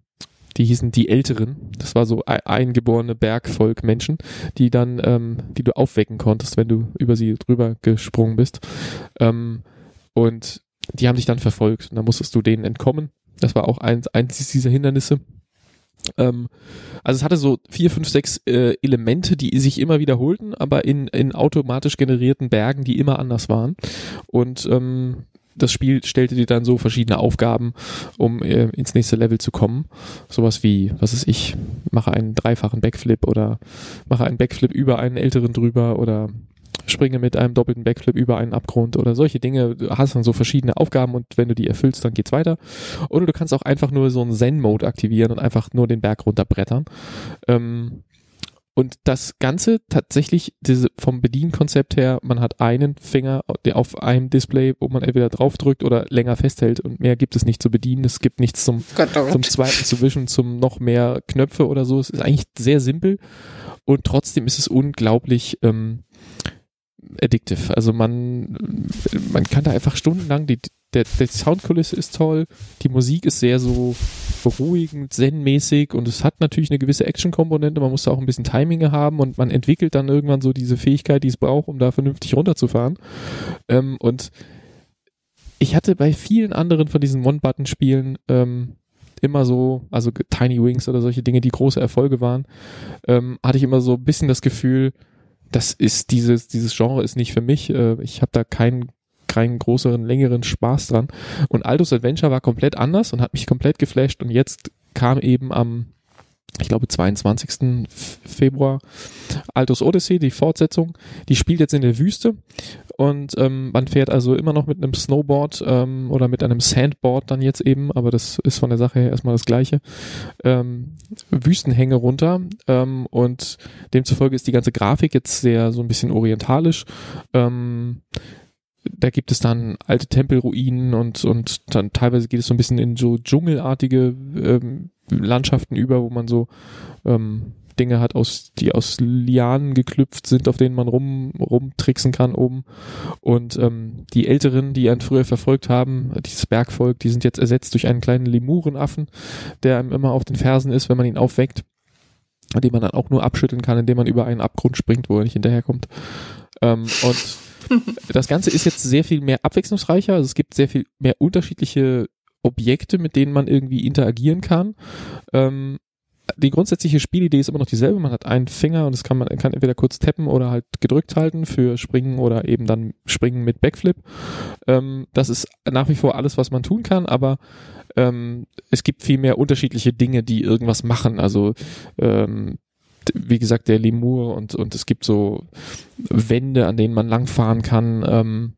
die hießen die Älteren. Das war so eingeborene Bergvolk-Menschen, die dann, die du aufwecken konntest, wenn du über sie drüber gesprungen bist. Und die haben dich dann verfolgt und dann musstest du denen entkommen. Das war auch eins dieser Hindernisse. Also es hatte so 4, 5, 6 Elemente, die sich immer wiederholten, aber in automatisch generierten Bergen, die immer anders waren. Und das Spiel stellte dir dann so verschiedene Aufgaben, um ins nächste Level zu kommen. Sowas wie, was weiß ich, mache einen dreifachen Backflip oder mache einen Backflip über einen Älteren drüber oder springe mit einem doppelten Backflip über einen Abgrund oder solche Dinge. Du hast dann so verschiedene Aufgaben und wenn du die erfüllst, dann geht's weiter. Oder du kannst auch einfach nur so einen Zen-Mode aktivieren und einfach nur den Berg runterbrettern. Und das Ganze tatsächlich vom Bedienkonzept her, man hat einen Finger auf einem Display, wo man entweder draufdrückt oder länger festhält und mehr gibt es nicht zu bedienen. Es gibt nichts zum zweiten zu wischen, zum noch mehr Knöpfe oder so. Es ist eigentlich sehr simpel und trotzdem ist es unglaublich addictive. Also man kann da einfach stundenlang, die Soundkulisse ist toll, die Musik ist sehr so beruhigend, zen-mäßig und es hat natürlich eine gewisse Action-Komponente, man muss da auch ein bisschen Timing haben und man entwickelt dann irgendwann so diese Fähigkeit, die es braucht, um da vernünftig runterzufahren. Und ich hatte bei vielen anderen von diesen One-Button-Spielen immer so, also Tiny Wings oder solche Dinge, die große Erfolge waren, hatte ich immer so ein bisschen das Gefühl, das ist dieses Genre ist nicht für mich. Ich habe da keinen größeren, längeren Spaß dran. Und Altos Adventure war komplett anders und hat mich komplett geflasht. Und jetzt kam eben am, ich glaube, 22. Februar Altos Odyssey, die Fortsetzung. Die spielt jetzt in der Wüste und man fährt also immer noch mit einem Snowboard oder mit einem Sandboard dann jetzt eben, aber das ist von der Sache her erstmal das Gleiche. Wüstenhänge runter und demzufolge ist die ganze Grafik jetzt sehr so ein bisschen orientalisch. Da gibt es dann alte Tempelruinen und dann teilweise geht es so ein bisschen in so dschungelartige Landschaften über, wo man so Dinge hat, die aus Lianen geklüpft sind, auf denen man rumtricksen kann oben. Und die Älteren, die einen früher verfolgt haben, dieses Bergvolk, die sind jetzt ersetzt durch einen kleinen Lemurenaffen, der einem immer auf den Fersen ist, wenn man ihn aufweckt, den man dann auch nur abschütteln kann, indem man über einen Abgrund springt, wo er nicht hinterherkommt. Und das Ganze ist jetzt sehr viel mehr abwechslungsreicher, also es gibt sehr viel mehr unterschiedliche Objekte, mit denen man irgendwie interagieren kann. Die grundsätzliche Spielidee ist immer noch dieselbe. Man hat einen Finger und man kann entweder kurz tappen oder halt gedrückt halten für Springen oder eben dann Springen mit Backflip. Das ist nach wie vor alles, was man tun kann, aber es gibt viel mehr unterschiedliche Dinge, die irgendwas machen. Also wie gesagt, der Lemur und es gibt so Wände, an denen man langfahren kann.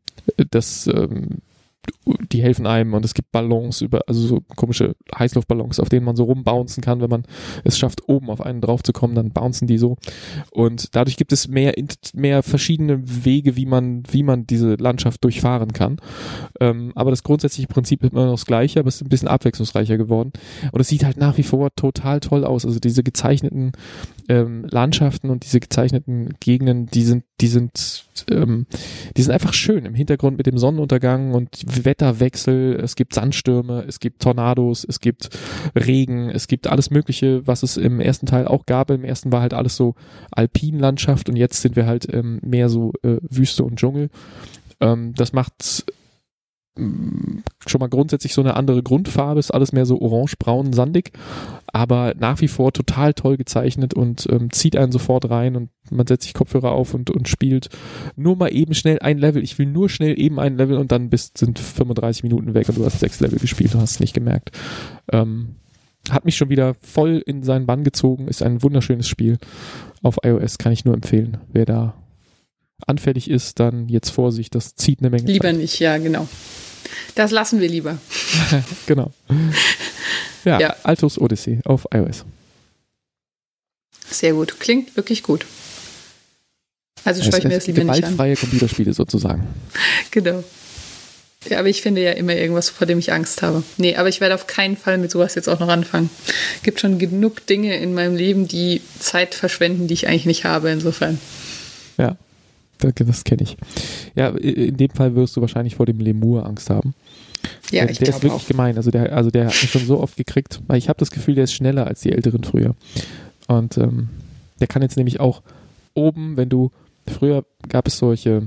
Die helfen einem und es gibt Ballons also so komische Heißluftballons, auf denen man so rumbouncen kann, wenn man es schafft, oben auf einen drauf zu kommen, dann bouncen die so. Und dadurch gibt es mehr verschiedene Wege, wie man diese Landschaft durchfahren kann. Aber das grundsätzliche Prinzip ist immer noch das gleiche, aber es ist ein bisschen abwechslungsreicher geworden. Und es sieht halt nach wie vor total toll aus. Also diese gezeichneten Landschaften und diese gezeichneten Gegenden, die sind einfach schön im Hintergrund mit dem Sonnenuntergang und Wetterwechsel. Es gibt Sandstürme, es gibt Tornados, es gibt Regen, es gibt alles Mögliche, was es im ersten Teil auch gab. Im ersten war halt alles so Alpinlandschaft und jetzt sind wir halt mehr so Wüste und Dschungel. Das macht schon mal grundsätzlich so eine andere Grundfarbe, ist alles mehr so orange, braun, sandig, aber nach wie vor total toll gezeichnet und zieht einen sofort rein und man setzt sich Kopfhörer auf und spielt nur mal eben schnell ein Level. Ich will nur schnell eben ein Level und dann sind 35 Minuten weg und du hast 6 Level gespielt und hast es nicht gemerkt. Hat mich schon wieder voll in seinen Bann gezogen, ist ein wunderschönes Spiel. Auf iOS kann ich nur empfehlen. Wer da anfällig ist, dann jetzt Vorsicht, das zieht eine Menge Lieber Zeit. nicht, ja, genau. Das lassen wir lieber. Genau. Ja, Altos Odyssey auf iOS. Sehr gut. Klingt wirklich gut. Also schaue ich mir das lieber nicht an. Gewaltfreie Computerspiele sozusagen. Genau. Ja, aber ich finde ja immer irgendwas, vor dem ich Angst habe. Nee, aber ich werde auf keinen Fall mit sowas jetzt auch noch anfangen. Es gibt schon genug Dinge in meinem Leben, die Zeit verschwenden, die ich eigentlich nicht habe, insofern. Ja. Das kenne ich. Ja, in dem Fall wirst du wahrscheinlich vor dem Lemur Angst haben. Ja, der ist wirklich gemein. Also der hat mich schon so oft gekriegt, weil ich habe das Gefühl, der ist schneller als die Älteren früher. Und der kann jetzt nämlich auch oben, früher gab es solche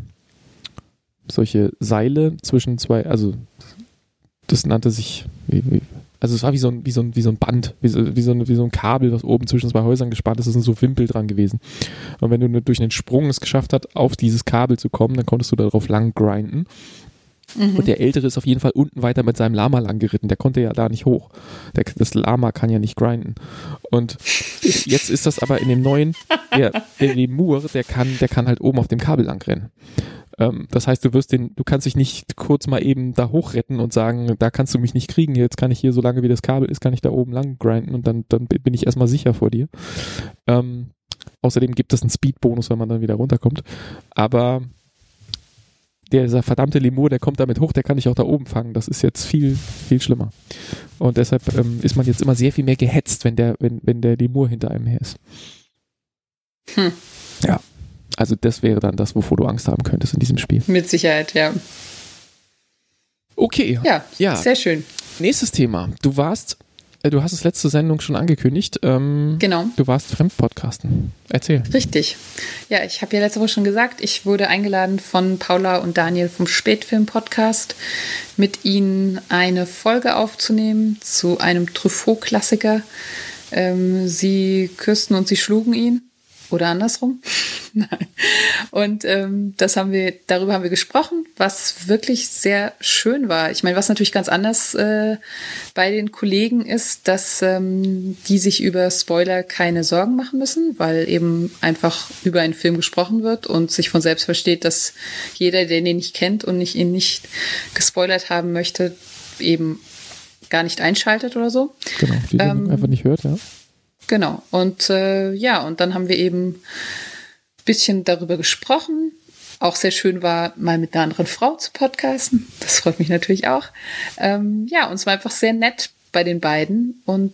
Seile zwischen zwei, also das nannte sich, also es war wie so ein Band, wie so ein Kabel, was oben zwischen zwei Häusern gespannt ist, da sind so Wimpel dran gewesen. Und wenn du durch einen Sprung es geschafft hast, auf dieses Kabel zu kommen, dann konntest du darauf lang grinden. Mhm. Und der Ältere ist auf jeden Fall unten weiter mit seinem Lama lang geritten. Der konnte ja da nicht hoch. Das Lama kann ja nicht grinden. Und jetzt ist das aber in dem neuen, der Lemur, der kann halt oben auf dem Kabel lang rennen. Das heißt, du kannst dich nicht kurz mal eben da hochretten und sagen, da kannst du mich nicht kriegen, jetzt kann ich hier, solange wie das Kabel ist, kann ich da oben lang grinden und dann bin ich erstmal sicher vor dir. Außerdem gibt es einen Speed-Bonus, wenn man dann wieder runterkommt. Aber dieser verdammte Lemur, der kommt damit hoch, der kann dich auch da oben fangen. Das ist jetzt viel, viel schlimmer. Und deshalb ist man jetzt immer sehr viel mehr gehetzt, wenn der Lemur hinter einem her ist. Ja. Also das wäre dann das, wovor du Angst haben könntest in diesem Spiel. Mit Sicherheit, ja. Okay. Ja, sehr schön. Nächstes Thema. Du hast es letzte Sendung schon angekündigt. Genau. Du warst Fremdpodcasten. Erzähl. Richtig. Ja, ich habe ja letzte Woche schon gesagt, ich wurde eingeladen von Paula und Daniel vom Spätfilm-Podcast, mit ihnen eine Folge aufzunehmen zu einem Truffaut-Klassiker. Sie küssten und sie schlugen ihn. Oder andersrum. Nein. Und darüber haben wir gesprochen, was wirklich sehr schön war. Ich meine, was natürlich ganz anders bei den Kollegen ist, dass die sich über Spoiler keine Sorgen machen müssen, weil eben einfach über einen Film gesprochen wird und sich von selbst versteht, dass jeder, der den nicht kennt und ihn nicht gespoilert haben möchte, eben gar nicht einschaltet oder so. Genau, die einfach nicht hört, ja. Genau. Und und dann haben wir eben ein bisschen darüber gesprochen. Auch sehr schön war, mal mit einer anderen Frau zu podcasten. Das freut mich natürlich auch. Und es war einfach sehr nett bei den beiden. Und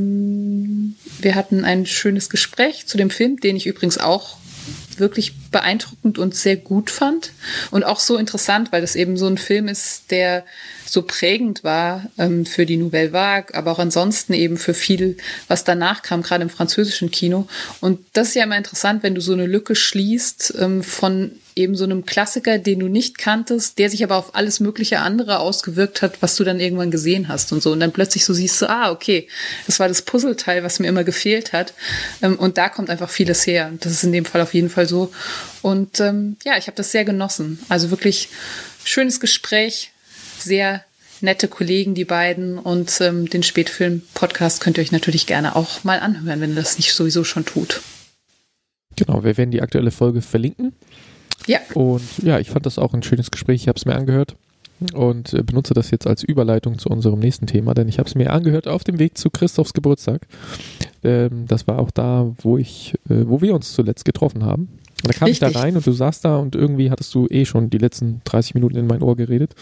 wir hatten ein schönes Gespräch zu dem Film, den ich übrigens auch wirklich beeindruckend und sehr gut fand. Und auch so interessant, weil das eben so ein Film ist, der so prägend war für die Nouvelle Vague, aber auch ansonsten eben für viel, was danach kam, gerade im französischen Kino. Und das ist ja immer interessant, wenn du so eine Lücke schließt von eben so einem Klassiker, den du nicht kanntest, der sich aber auf alles mögliche andere ausgewirkt hat, was du dann irgendwann gesehen hast und so. Und dann plötzlich so siehst du, okay, das war das Puzzleteil, was mir immer gefehlt hat. Und da kommt einfach vieles her. Das ist in dem Fall auf jeden Fall so. Und ich habe das sehr genossen. Also wirklich schönes Gespräch, sehr nette Kollegen, die beiden. Und den Spätfilm-Podcast könnt ihr euch natürlich gerne auch mal anhören, wenn ihr das nicht sowieso schon tut. Genau, wir werden die aktuelle Folge verlinken. Ja. Und ja, ich fand das auch ein schönes Gespräch. Ich habe es mir angehört und benutze das jetzt als Überleitung zu unserem nächsten Thema, denn ich habe es mir angehört auf dem Weg zu Christophs Geburtstag. Das war auch da, wo wir uns zuletzt getroffen haben. Und da kam ich da rein und du saßt da und irgendwie hattest du schon die letzten 30 Minuten in mein Ohr geredet.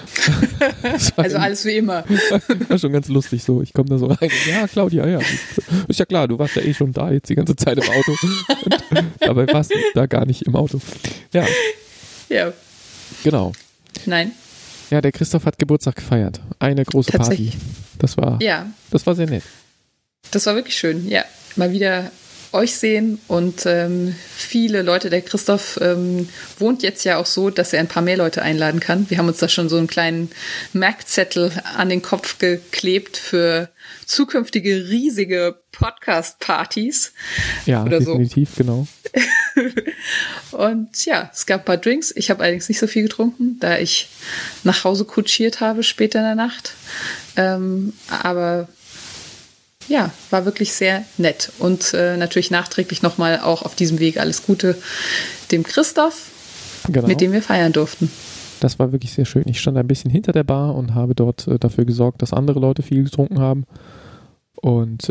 Also alles wie immer. War schon ganz lustig so. Ich komme da so rein. Ja, Claudia, ja. Ist ja klar, du warst ja schon da jetzt die ganze Zeit im Auto. Und dabei warst du da gar nicht im Auto. Ja. Ja. Genau. Nein. Ja, der Christoph hat Geburtstag gefeiert. Eine große Party. Das war sehr nett. Das war wirklich schön. Ja, mal wieder euch sehen und viele Leute. Der Christoph wohnt jetzt ja auch so, dass er ein paar mehr Leute einladen kann. Wir haben uns da schon so einen kleinen Merkzettel an den Kopf geklebt für zukünftige riesige Podcast-Partys. Ja, oder definitiv, so. Genau. Und ja, es gab ein paar Drinks. Ich habe allerdings nicht so viel getrunken, da ich nach Hause kutschiert habe später in der Nacht. Aber ja, war wirklich sehr nett. Und natürlich nachträglich nochmal auch auf diesem Weg alles Gute dem Christoph, genau, mit dem wir feiern durften. Das war wirklich sehr schön. Ich stand ein bisschen hinter der Bar und habe dort dafür gesorgt, dass andere Leute viel getrunken haben. Und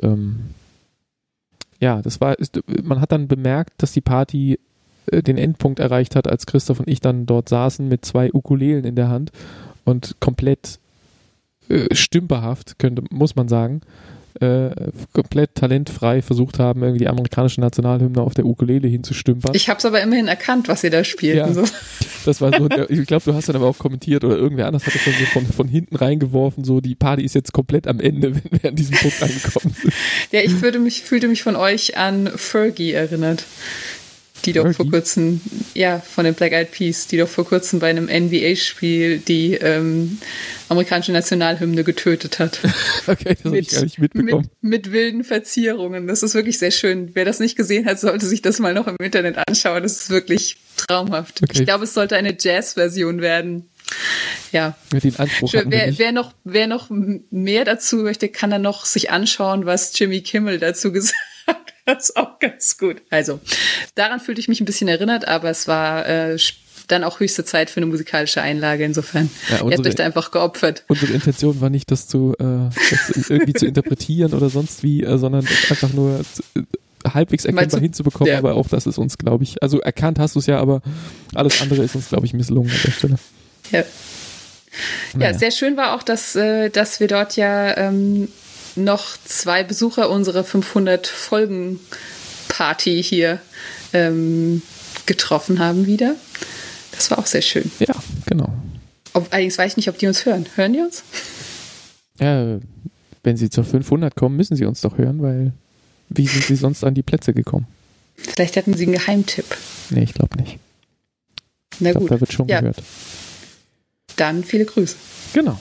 man hat dann bemerkt, dass die Party den Endpunkt erreicht hat, als Christoph und ich dann dort saßen mit 2 Ukulelen in der Hand und komplett stümperhaft, muss man sagen, komplett talentfrei versucht haben, irgendwie die amerikanische Nationalhymne auf der Ukulele hinzustümpern. Ich habe es aber immerhin erkannt, was ihr da spielt. Ja, so. Das war so, ich glaube, du hast dann aber auch kommentiert oder irgendwer anders hat das dann so von hinten reingeworfen, so die Party ist jetzt komplett am Ende, wenn wir an diesem Punkt angekommen sind. Ja, ich fühlte mich von euch an Fergie erinnert. Die doch vor kurzem, von den Black Eyed Peas, die doch vor kurzem bei einem NBA-Spiel die amerikanische Nationalhymne getötet hat. Okay, das habe ich gar nicht mitbekommen. Mit wilden Verzierungen. Das ist wirklich sehr schön. Wer das nicht gesehen hat, sollte sich das mal noch im Internet anschauen. Das ist wirklich traumhaft. Okay. Ich glaube, es sollte eine Jazz-Version werden. Ja. Mit den Anspruch wer noch mehr dazu möchte, kann dann noch sich anschauen, was Jimmy Kimmel dazu gesagt hat. Das ist auch ganz gut. Also, daran fühlte ich mich ein bisschen erinnert, aber es war dann auch höchste Zeit für eine musikalische Einlage. Insofern, ihr habt euch da einfach geopfert. Unsere Intention war nicht, das irgendwie zu interpretieren oder sonst wie, sondern einfach nur halbwegs erkennbar hinzubekommen, ja. Aber auch das ist uns, glaube ich, also erkannt hast du es ja, aber alles andere ist uns, glaube ich, misslungen an der Stelle. Ja. Ja, sehr schön war auch, dass wir dort ja noch 2 Besucher unserer 500-Folgen-Party hier getroffen haben wieder. Das war auch sehr schön. Ja, genau. Allerdings weiß ich nicht, ob die uns hören. Hören die uns? Ja, wenn sie zur 500 kommen, müssen sie uns doch hören, weil wie sind sie sonst an die Plätze gekommen? Vielleicht hatten sie einen Geheimtipp. Nee, ich glaube nicht. Na gut. Ich glaube, da wird schon gehört. Dann viele Grüße. Genau.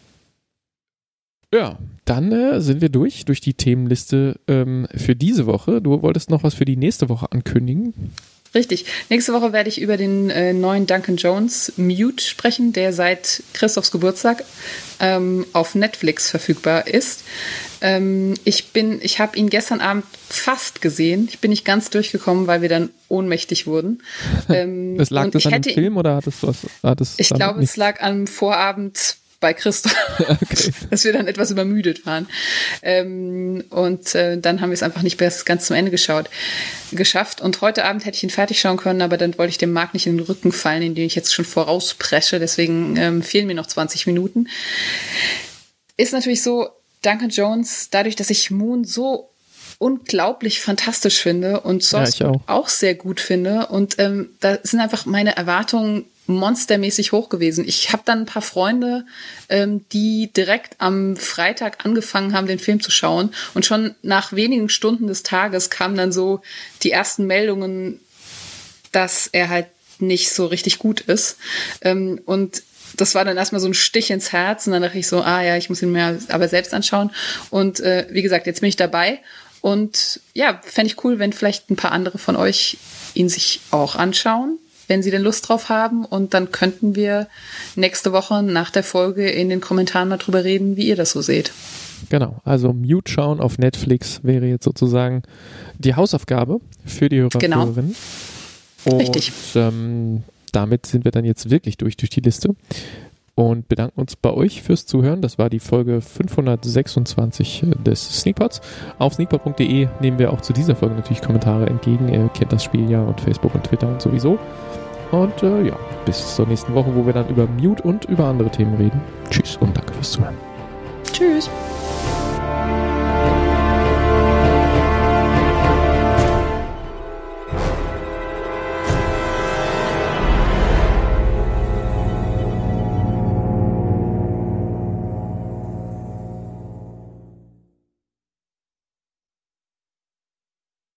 Ja, dann sind wir durch die Themenliste für diese Woche. Du wolltest noch was für die nächste Woche ankündigen. Richtig. Nächste Woche werde ich über den neuen Duncan Jones Mute sprechen, der seit Christophs Geburtstag auf Netflix verfügbar ist. Ich habe ihn gestern Abend fast gesehen. Ich bin nicht ganz durchgekommen, weil wir dann ohnmächtig wurden. Lag das an dem Film oder hattest du was? Ich glaube, es lag am Vorabend bei Christoph, okay. Dass wir dann etwas übermüdet waren. Dann haben wir es einfach nicht bis ganz zum Ende geschafft. Und heute Abend hätte ich ihn fertig schauen können, aber dann wollte ich dem Marc nicht in den Rücken fallen, indem ich jetzt schon vorauspresche. Deswegen fehlen mir noch 20 Minuten. Ist natürlich so, Duncan Jones, dadurch, dass ich Moon so unglaublich fantastisch finde und Source auch sehr gut finde. Und da sind einfach meine Erwartungen monstermäßig hoch gewesen. Ich habe dann ein paar Freunde, die direkt am Freitag angefangen haben, den Film zu schauen. Und schon nach wenigen Stunden des Tages kamen dann so die ersten Meldungen, dass er halt nicht so richtig gut ist. Und das war dann erstmal so ein Stich ins Herz. Und dann dachte ich so, ich muss ihn mir aber selbst anschauen. Und wie gesagt, jetzt bin ich dabei. Und ja, fände ich cool, wenn vielleicht ein paar andere von euch ihn sich auch anschauen, wenn sie denn Lust drauf haben. Und dann könnten wir nächste Woche nach der Folge in den Kommentaren mal drüber reden, wie ihr das so seht. Genau, also Mute schauen auf Netflix wäre jetzt sozusagen die Hausaufgabe für die Hörer und Hörerinnen. Richtig. Damit sind wir dann jetzt wirklich durch die Liste und bedanken uns bei euch fürs Zuhören. Das war die Folge 526 des Sneakpods. Auf sneakpod.de nehmen wir auch zu dieser Folge natürlich Kommentare entgegen. Ihr kennt das Spiel ja und Facebook und Twitter und sowieso. Und bis zur nächsten Woche, wo wir dann über Mute und über andere Themen reden. Tschüss und danke fürs Zuhören. Tschüss.